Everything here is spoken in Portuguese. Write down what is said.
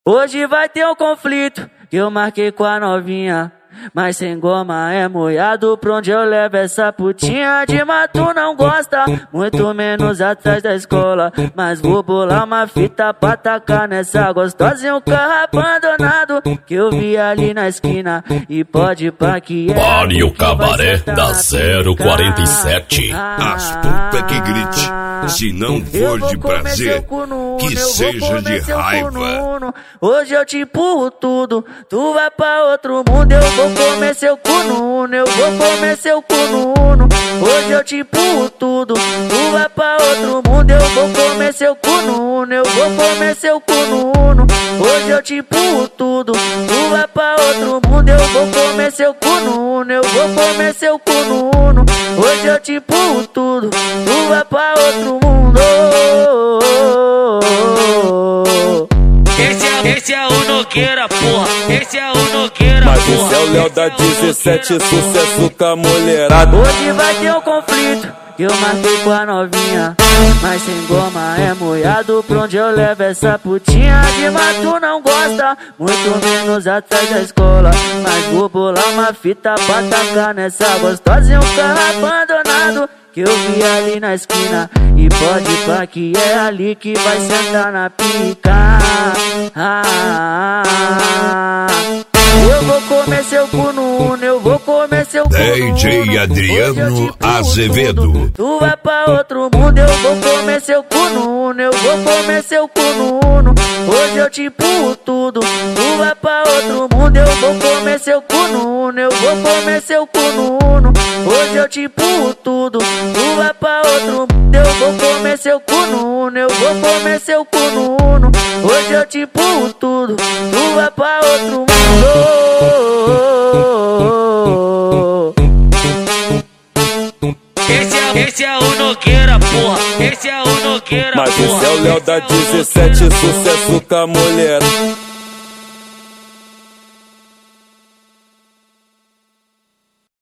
Hoje vai ter um conflito que eu marquei com a novinha, mas sem goma é moiado, pra onde eu levo essa putinha? De mato não gosta, muito menos atrás da escola, mas vou bolar uma fita pra tacar nessa gostosa e um carro abandonado que eu vi ali na esquina. E pode pá que é Pare o cabaré da 047. As puta que grite, se não for de prazer, que seja de raiva. Hoje eu te empurro tudo, tu vai pra outro mundo, eu vou comer seu cu no uno, eu vou comer seu cu no uno. Hoje eu te empurro tudo, tu vai pra outro mundo, eu vou comer seu cu no uno, eu vou comer seu cu no uno. Hoje eu te empurro tudo, tu vai pra outro mundo, eu vou comer seu cu no uno, eu vou comer seu cu no uno. Hoje eu te empurro tudo, tu vai pra outro mundo. Esse é o Nogueira, porra. Esse é o Nogueira, mas porra. esse é o Léo da 17, sucesso com a mulherada. Hoje vai ter um conflito que eu marquei com a novinha, mas sem goma é moiado, pra onde eu levo essa putinha? De mato não gosta, muito menos atrás da escola, mas vou bolar uma fita pra tacar nessa gostosa e um carro abandonado que eu vi ali na esquina. E pode pá que é ali que vai sentar na pica. Eu vou comer seu cu no uno, eu vou comer seu cu no uno. DJ Adriano Azevedo. Tu vai pra outro mundo, eu vou comer seu cu no uno, eu vou comer seu cu no uno. Hoje eu te empurro tudo, tu vai pra outro mundo, eu vou comer seu cu no uno, eu vou comer seu cu no uno. Hoje eu te empurro tudo, tu vai pra outro mundo, eu vou comer seu cu no uno, eu vou comer seu cu no uno. Hoje eu te empurro tudo, tu vai pra outro mundo. Esse é o Nogueira, porra. Esse é o Nogueira, mas porra. esse é o Léo da 17, sucesso com a mulherada.